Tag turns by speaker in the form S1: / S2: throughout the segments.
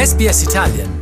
S1: SBS Italian.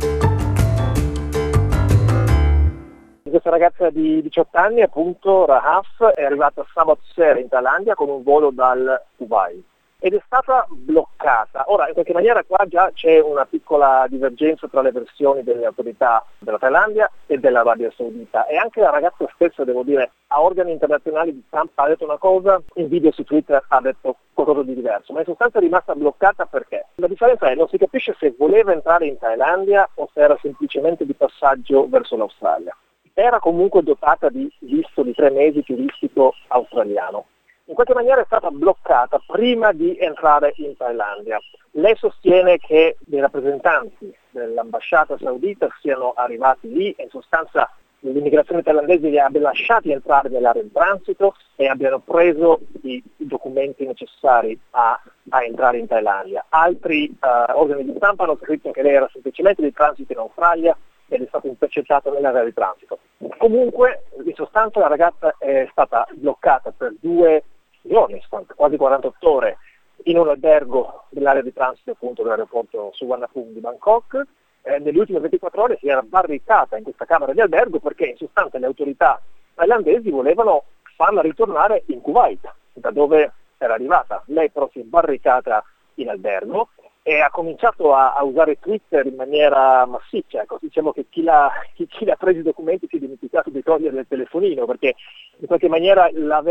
S2: Questa ragazza di 18 anni, appunto, Rahaf, è arrivata sabato sera in Thailandia con un volo dal Kuwait ed è stata bloccata. Ora, in qualche maniera qua già c'è una piccola divergenza tra le versioni delle autorità della Thailandia e dell'Arabia Saudita, e anche la ragazza stessa, devo dire, a organi internazionali di stampa ha detto una cosa, in video su Twitter ha detto qualcosa di diverso, ma in sostanza è rimasta bloccata perché? La differenza è non si capisce se voleva entrare in Thailandia o se era semplicemente di passaggio verso l'Australia. Era comunque dotata di visto di 3 mesi turistico australiano. In qualche maniera è stata bloccata prima di entrare in Thailandia. Lei sostiene che dei rappresentanti dell'ambasciata saudita siano arrivati lì e in sostanza l'immigrazione thailandese li abbia lasciati entrare nell'area di transito e abbiano preso i documenti necessari a entrare in Thailandia. Altri organi di stampa hanno scritto che lei era semplicemente di transito in Australia ed è stato intercettato nell'area di transito. Comunque, in sostanza, la ragazza è stata bloccata per 2 giorni, quasi 48 ore, in un albergo dell'area di transito, appunto, dell'aeroporto Suvarnabhumi di Bangkok. Nelle ultime 24 ore si era barricata in questa camera di albergo perché in sostanza le autorità thailandesi volevano farla ritornare in Kuwait, da dove era arrivata. Lei però si è barricata in albergo e ha cominciato a usare Twitter in maniera massiccia. Ecco, diciamo che chi l'ha preso i documenti si è dimenticato di togliere il telefonino, perché in qualche maniera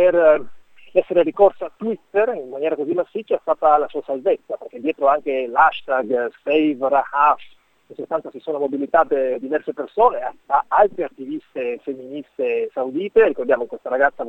S2: essere ricorsa a Twitter in maniera così massiccia è stata la sua salvezza, perché dietro anche l'hashtag Save Rahaf, in sostanza si sono mobilitate diverse persone, altre attiviste femministe saudite. Ricordiamo che questa ragazza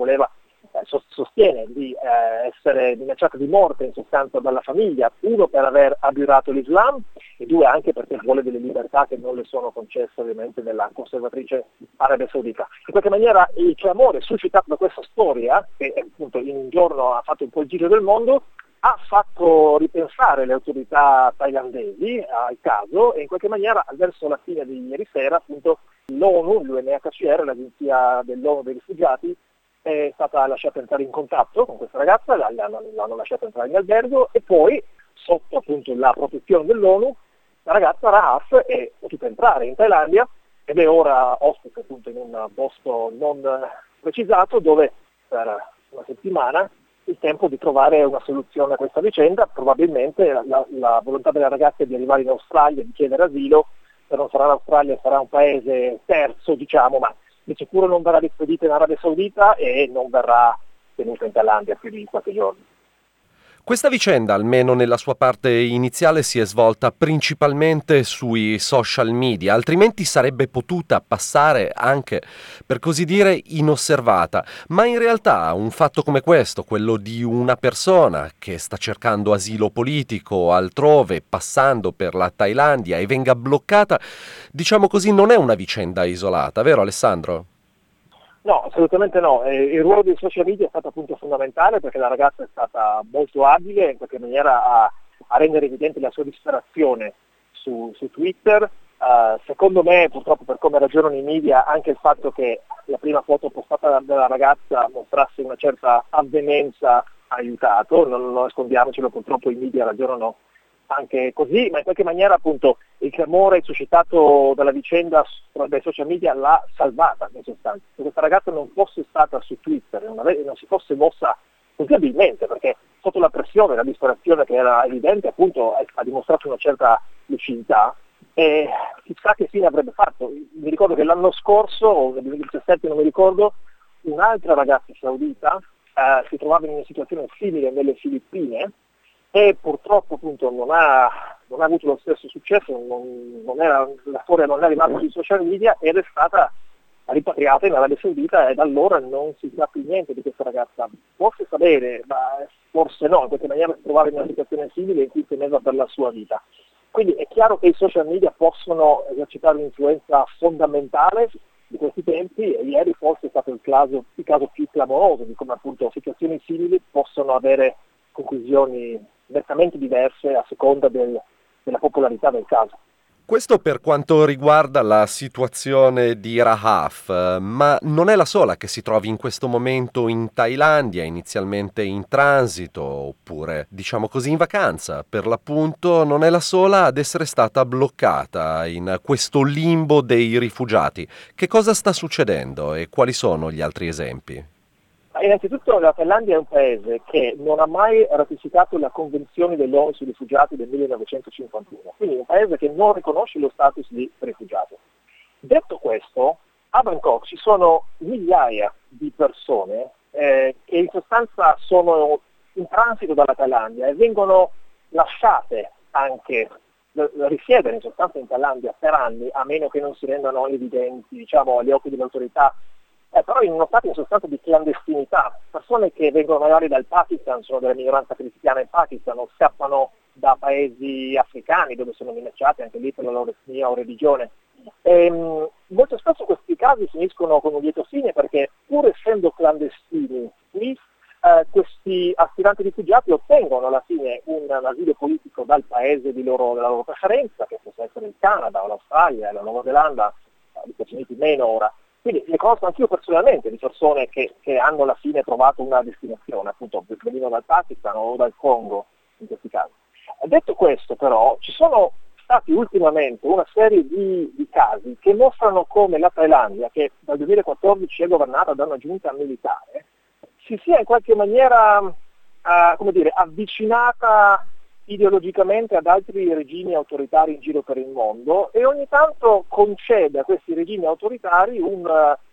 S2: sostiene di essere minacciata di morte in sostanza dalla famiglia, 1 per aver abiurato l'Islam e 2 anche perché vuole delle libertà che non le sono concesse ovviamente nella conservatrice Arabia Saudita. In qualche maniera il clamore suscitato da questa storia, che appunto in un giorno ha fatto un po' il giro del mondo, ha fatto ripensare le autorità thailandesi al caso e in qualche maniera verso la fine di ieri sera appunto l'ONU, l'UNHCR, l'agenzia dell'ONU dei rifugiati, è stata lasciata entrare in contatto con questa ragazza, l'hanno lasciata entrare in albergo e poi sotto appunto la protezione dell'ONU la ragazza Rahaf è potuta entrare in Thailandia ed è ora ospite appunto in un posto non precisato dove per una settimana il tempo di trovare una soluzione a questa vicenda. Probabilmente la volontà della ragazza è di arrivare in Australia, di chiedere asilo. Se non sarà l'Australia sarà un paese terzo, diciamo, ma di sicuro non verrà rispedita in Arabia Saudita e non verrà tenuta in Thailandia più di qualche giorno.
S3: Questa vicenda, almeno nella sua parte iniziale, si è svolta principalmente sui social media, altrimenti sarebbe potuta passare anche, per così dire, inosservata. Ma in realtà un fatto come questo, quello di una persona che sta cercando asilo politico altrove, passando per la Thailandia e venga bloccata, diciamo così, non è una vicenda isolata, vero Alessandro?
S2: No, assolutamente no. Il ruolo dei social media è stato appunto fondamentale perché la ragazza è stata molto abile in qualche maniera a rendere evidente la sua disperazione su Twitter. Secondo me, purtroppo per come ragionano i media, anche il fatto che la prima foto postata dalla ragazza mostrasse una certa avvenenza ha aiutato, non nascondiamocelo, purtroppo i media ragionano anche così, ma in qualche maniera appunto il clamore suscitato dalla vicenda dai social media l'ha salvata in sostanza. Se questa ragazza non fosse stata su Twitter, non si fosse mossa così abilmente, perché sotto la pressione, la disperazione che era evidente, appunto ha dimostrato una certa lucidità, e chissà che fine avrebbe fatto. Mi ricordo che l'anno scorso, o nel 2017 non mi ricordo, un'altra ragazza saudita si trovava in una situazione simile nelle Filippine, e purtroppo appunto non ha avuto lo stesso successo, la storia non è rimasta sui social media ed è stata ripatriata in Arabia Saudita e da allora non si sa più niente di questa ragazza. Forse sapere, ma forse no, in qualche maniera si trovava in una situazione simile in cui temeva per la sua vita. Quindi è chiaro che i social media possono esercitare un'influenza fondamentale di questi tempi e ieri forse è stato il caso più clamoroso di come appunto situazioni simili possono avere conclusioni nettamente diverse a seconda della popolarità del caso.
S3: Questo per quanto riguarda la situazione di Rahaf, ma non è la sola che si trovi in questo momento in Thailandia, inizialmente in transito, oppure diciamo così in vacanza. Per l'appunto non è la sola ad essere stata bloccata in questo limbo dei rifugiati. Che cosa sta succedendo e quali sono gli altri esempi?
S2: Innanzitutto la Thailandia è un paese che non ha mai ratificato la Convenzione dell'ONU sui rifugiati del 1951, quindi un paese che non riconosce lo status di rifugiato. Detto questo, a Bangkok ci sono migliaia di persone che in sostanza sono in transito dalla Thailandia e vengono lasciate anche risiedere in sostanza in Thailandia per anni, a meno che non si rendano evidenti, diciamo, agli occhi delle autorità, però in uno stato in sostanza di clandestinità, persone che vengono magari dal Pakistan, sono della minoranza cristiana in Pakistan, o scappano da paesi africani dove sono minacciati anche lì per la loro etnia o religione. Molto spesso questi casi finiscono con un lieto fine perché pur essendo clandestini qui, questi aspiranti rifugiati ottengono alla fine un asilo politico dal paese della loro preferenza, che può essere il Canada o l'Australia, la Nuova Zelanda, gli Stati Uniti meno ora. Quindi ne conosco anch'io personalmente di persone che hanno alla fine trovato una destinazione, appunto venivano dal Pakistan o dal Congo in questi casi. Detto questo però, ci sono stati ultimamente una serie di casi che mostrano come la Thailandia, che dal 2014 è governata da una giunta militare, si sia in qualche maniera avvicinata ideologicamente ad altri regimi autoritari in giro per il mondo e ogni tanto concede a questi regimi autoritari un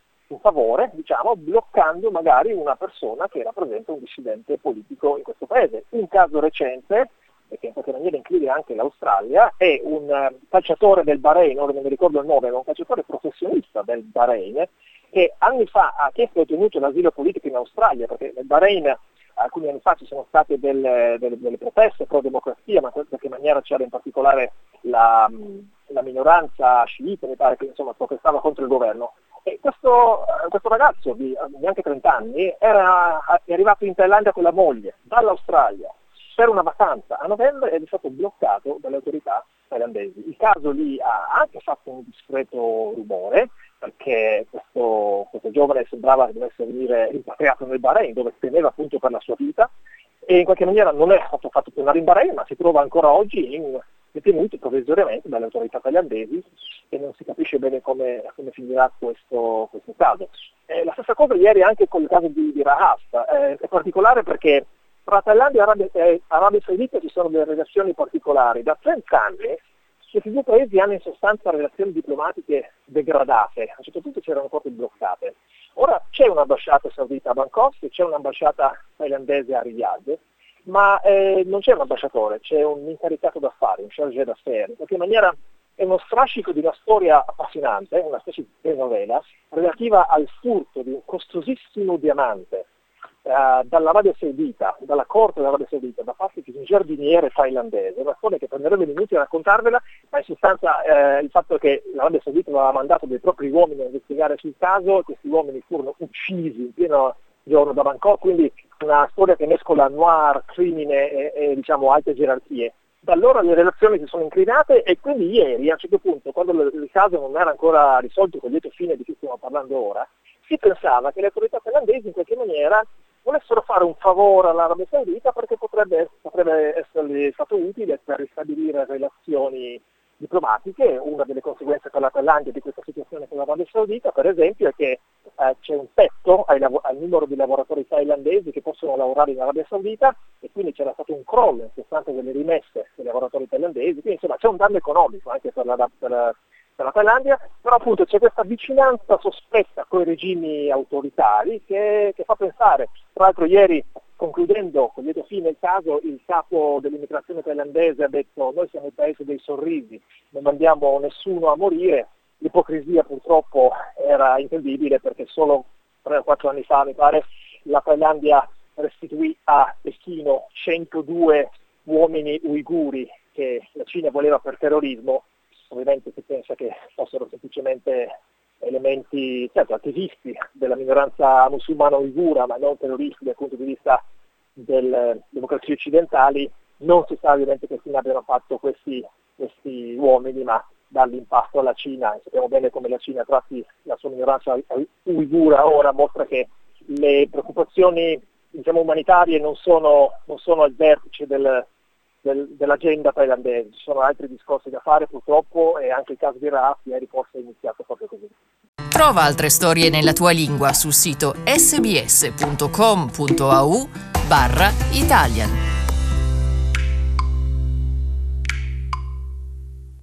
S2: favore, diciamo, bloccando magari una persona che rappresenta un dissidente politico in questo paese. Un caso recente, e che in qualche maniera include anche l'Australia, è un calciatore del Bahrain, ora non mi ricordo il nome, ma un calciatore professionista del Bahrain, che anni fa ha chiesto e ottenuto l'asilo politico in Australia, perché nel Bahrain alcuni anni fa ci sono state delle proteste pro democrazia, ma in qualche maniera c'era in particolare la minoranza sciita, mi pare, che insomma protestava contro il governo. E questo ragazzo di neanche 30 anni è arrivato in Thailandia con la moglie dall'Australia per una vacanza a novembre ed è stato bloccato dalle autorità thailandesi. Il caso lì ha anche fatto un discreto rumore, perché questo giovane sembrava che dovesse venire rimpatriato nel Bahrain, dove temeva appunto per la sua vita, e in qualche maniera non è stato fatto tornare in Bahrain, ma si trova ancora oggi detenuto provvisoriamente dalle autorità thailandesi e non si capisce bene come finirà questo caso. La stessa cosa ieri anche con il caso di Rahaf, è particolare perché tra Thailandia e Arabia Saudita ci sono delle relazioni particolari. Da 30 anni questi due paesi hanno in sostanza relazioni diplomatiche degradate, a un certo punto c'erano proprio bloccate. Ora c'è un'ambasciata saudita a Bangkok e c'è un'ambasciata thailandese a Riyadh, ma non c'è un ambasciatore, c'è un incaricato d'affari, un chargé d'affaires. In qualche maniera è uno strascico di una storia appassionante, una specie di telenovela, relativa al furto di un costosissimo diamante dall'Arabia Saudita, dalla corte dell'Arabia Saudita, da parte di un giardiniere thailandese, una storia che prenderebbe minuti a raccontarvela, ma in sostanza il fatto che l'Arabia Saudita aveva mandato dei propri uomini a investigare sul caso, questi uomini furono uccisi in pieno giorno da Bangkok, quindi una storia che mescola noir, crimine e diciamo alte gerarchie. Da allora le relazioni si sono incrinate e quindi ieri, a un certo punto, quando il caso non era ancora risolto con il lieto fine di cui stiamo parlando ora, si pensava che le autorità thailandesi in qualche maniera volessero fare un favore all'Arabia Saudita perché potrebbe essergli stato utile per ristabilire relazioni diplomatiche. Una delle conseguenze per la Thailandia di questa situazione con l'Arabia Saudita, per esempio, è che c'è un tetto al numero di lavoratori thailandesi che possono lavorare in Arabia Saudita e quindi c'era stato un crollo in sostanza delle rimesse dei lavoratori thailandesi, quindi insomma c'è un danno economico anche per la Thailandia, però appunto c'è questa vicinanza sospetta con i regimi autoritari che fa pensare. Tra l'altro ieri, concludendo con lieto fine il caso, il capo dell'immigrazione thailandese ha detto: noi siamo il paese dei sorrisi, non mandiamo nessuno a morire. L'ipocrisia purtroppo era intendibile perché solo 3 o 4 anni fa, mi pare, la Thailandia restituì a Pechino 102 uomini uiguri che la Cina voleva per terrorismo. Ovviamente si pensa che fossero semplicemente elementi, certo, attivisti della minoranza musulmana uigura, ma non terroristi dal punto di vista delle democrazie occidentali. Non si sa ovviamente che fine abbiano fatto questi uomini, ma dall'impasto alla Cina, e sappiamo bene come la Cina tratti la sua minoranza uigura ora, mostra che le preoccupazioni, diciamo, umanitarie non sono al vertice dell'agenda thailandese, ci sono altri discorsi da fare purtroppo, e anche il caso di Raaf ieri forse è iniziato proprio così.
S1: Trova altre storie nella tua lingua sul sito sbs.com.au/Italian.